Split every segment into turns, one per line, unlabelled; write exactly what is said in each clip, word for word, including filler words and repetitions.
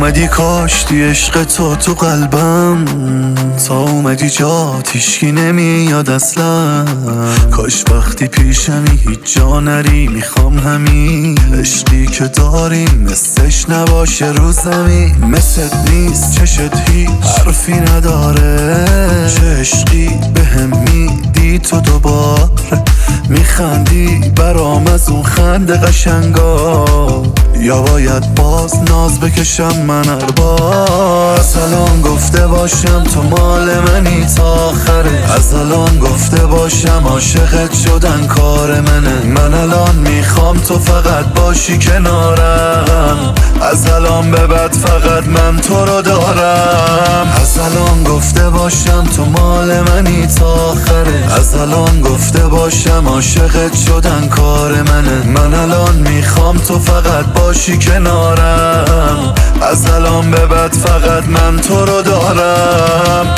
اومدی کاشتی عشق تو تو قلبم، تا اومدی جات هیچکی نمیاد اصلا. کاش وقتی پیشمی هیچ جا نری، میخوام همین عشقی که داریم مثلش نباشه رو زمین. مثلت نیست چشت هیچ حرفی نداره، چه عشقی بهم میدی تو دوباره. میخندی برام از اون خنده قشنگا، یا باید باز ناز بکشم من هر بار. از الان گفته باشم تو مال منی تا آخره، از الان گفته باشم عاشقت شدن کار منه. من الان میخوام تو فقط باشی کنارم، از الان به بعد فقط من تو رو دارم. از الان گفته باشم تو مال منی تا آخره، از الان گفته باشم عاشقت شدن کار منه. من الان میخوام تو فقط باشی کنارم، از الان به بعد فقط من تو رو دارم.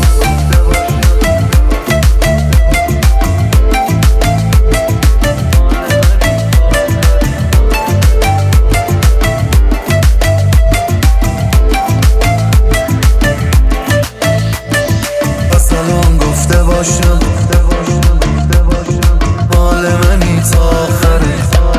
از الان گفته باشم مال منی تا آخره،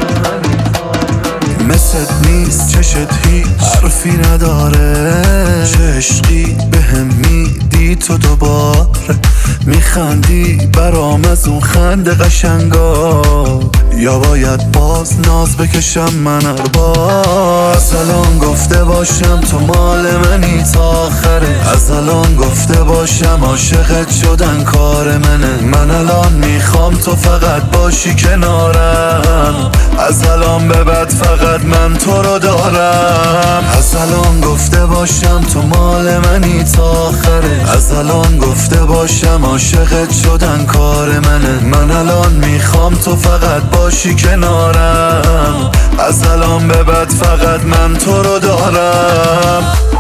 مثلت نیست چشت هیچ حرفی نداره، چه عشقی بهم میدی تو دوباره. میخندی برام از اون خنده قشنگا، یا باید باز ناز بکشم من هر بار. از الان گفته باشم تو مال منی تا آخره، از الان گفته باشم عاشقت شدن کار منه. من الان میخوام تو فقط باشی کنارم، از الان به بعد فقط من تو رو دارم. از الان گفته باشم تو مال منی تا آخره، از الان گفته باشم عاشقت شدن کار منه. من الان میخوام تو فقط باشی کنارم، از الان به بعد فقط من تو رو دارم.